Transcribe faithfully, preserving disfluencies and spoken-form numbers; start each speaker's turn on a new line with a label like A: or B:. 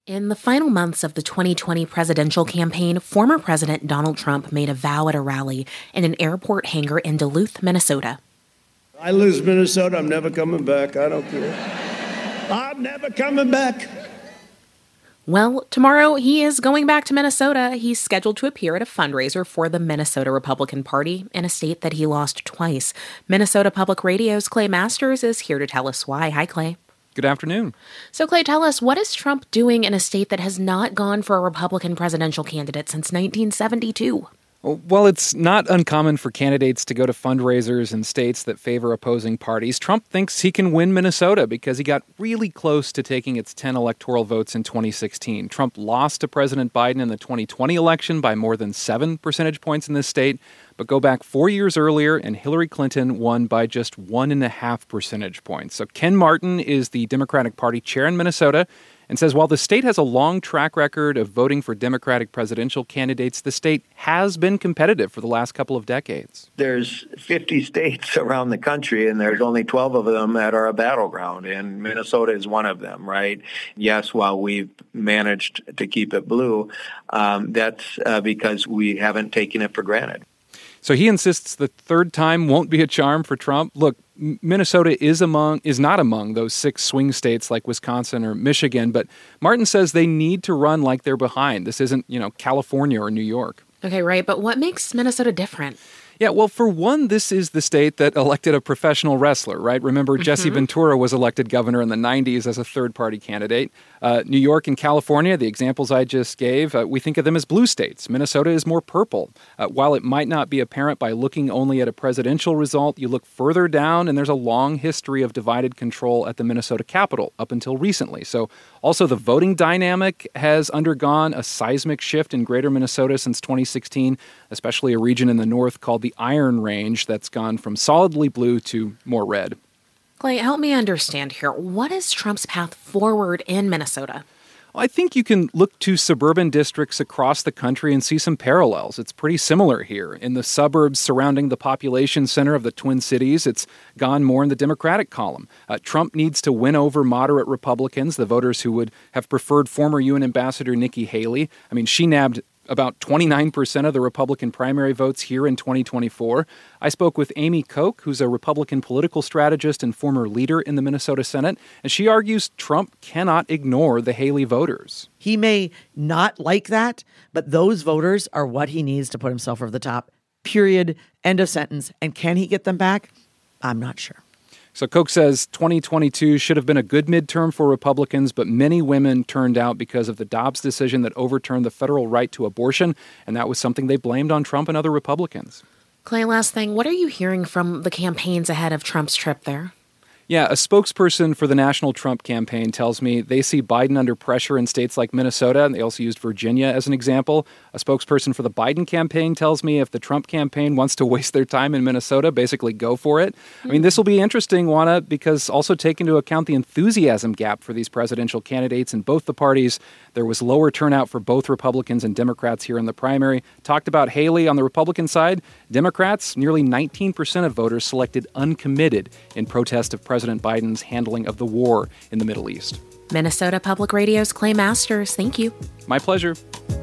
A: In the final months of the twenty twenty presidential campaign, former President Donald Trump made a vow at a rally in an airport hangar in Duluth, Minnesota.
B: I lose Minnesota, I'm never coming back. I don't care. I'm never coming back.
A: Well, tomorrow he is going back to Minnesota. He's scheduled to appear at a fundraiser for the Minnesota Republican Party in a state that he lost twice. Minnesota Public Radio's Clay Masters is here to tell us why. Hi, Clay.
C: Good afternoon.
A: So, Clay, tell us, what is Trump doing in a state that has not gone for a Republican presidential candidate since nineteen seventy-two?
C: While it's not uncommon for candidates to go to fundraisers in states that favor opposing parties, Trump thinks he can win Minnesota because he got really close to taking its ten electoral votes in twenty sixteen. Trump lost to President Biden in the twenty twenty election by more than seven percentage points in this state, but go back four years earlier and Hillary Clinton won by just one and a half percentage points. So Ken Martin is the Democratic Party chair in Minnesota and says while the state has a long track record of voting for Democratic presidential candidates, the state has been competitive for the last couple of decades.
D: There's fifty states around the country, and there's only twelve of them that are a battleground, and Minnesota is one of them, right? Yes, while we've managed to keep it blue, um, that's uh, because we haven't taken it for granted.
C: So he insists the third time won't be a charm for Trump. Look, Minnesota is among is not among those six swing states like Wisconsin or Michigan, but Martin says they need to run like they're behind. This isn't, you know, California or New York.
A: Okay, right. But what makes Minnesota different?
C: Yeah, well, for one, this is the state that elected a professional wrestler, right? Remember, mm-hmm. Jesse Ventura was elected governor in the nineties as a third-party candidate. Uh, New York and California, the examples I just gave, uh, we think of them as blue states. Minnesota is more purple. Uh, while it might not be apparent by looking only at a presidential result, you look further down, and there's a long history of divided control at the Minnesota Capitol up until recently. So also the voting dynamic has undergone a seismic shift in greater Minnesota since twenty sixteen, especially a region in the north called the Iron Range that's gone from solidly blue to more red.
A: Clay, help me understand here. What is Trump's path forward in Minnesota?
C: Well, I think you can look to suburban districts across the country and see some parallels. It's pretty similar here. In the suburbs surrounding the population center of the Twin Cities, it's gone more in the Democratic column. Uh, Trump needs to win over moderate Republicans, the voters who would have preferred former U N Ambassador Nikki Haley. I mean, she nabbed about twenty-nine percent of the Republican primary votes here in twenty twenty-four. I spoke with Amy Koch, who's a Republican political strategist and former leader in the Minnesota Senate, and she argues Trump cannot ignore the Haley voters.
E: He may not like that, but those voters are what he needs to put himself over the top. Period. End of sentence. And can he get them back? I'm not sure.
C: So Koch says twenty twenty-two should have been a good midterm for Republicans, but many women turned out because of the Dobbs decision that overturned the federal right to abortion, and that was something they blamed on Trump and other Republicans.
A: Clay, last thing, what are you hearing from the campaigns ahead of Trump's trip there?
C: Yeah, a spokesperson for the National Trump Campaign tells me they see Biden under pressure in states like Minnesota, and they also used Virginia as an example. A spokesperson for the Biden campaign tells me if the Trump campaign wants to waste their time in Minnesota, basically go for it. Mm-hmm. I mean, this will be interesting, Juana, because also take into account the enthusiasm gap for these presidential candidates in both the parties. There was lower turnout for both Republicans and Democrats here in the primary. Talked about Haley on the Republican side. Democrats, nearly nineteen percent of voters selected uncommitted in protest of President Biden's handling of the war in the Middle East.
A: Minnesota Public Radio's Clay Masters, thank you.
C: My pleasure.